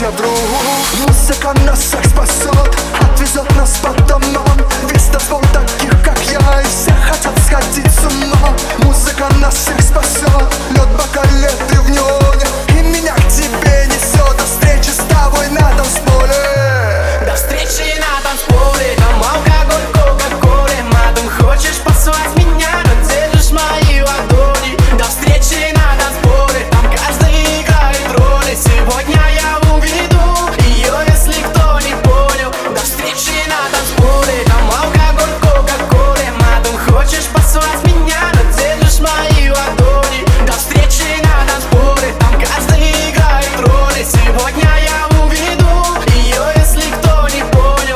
я друг. Музыка нас всех спасет, отвезет нас по домам. Весь дозвон таких, как я, и все хотят сходить с ума. Музыка нас всех спасет, лед бокалет и в неоне, и меня к тебе несет. До встречи с тобой на танцполе. До встречи на танцполе. Там алкоголь, кока-коле. Матом хочешь послать меня, но держишь мои ладони. До встречи на танцполе. Там каждый играет роли. Сегодня я уведу ее, если кто не понял. До встречи на танцполе. Там алкоголь, кока-коле. Матом хочешь послать меня, но держишь мои ладони. До встречи на танцполе. Там каждый играет роли. Сегодня я уведу ее, если кто не понял.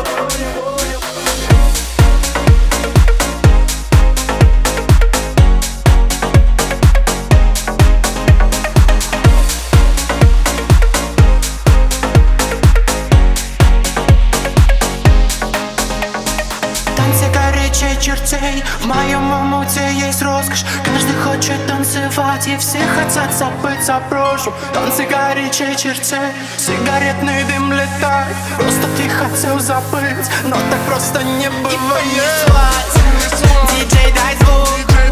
Танцы горячей чертей, в моем омуте есть роскошь. Каждый хочет танцевать, и все хотят забыть о прошлом. Танцы горячей чертей, сигаретный дым летает. Просто ты хотел забыть, но так просто не бывает. Диджей, дай звук.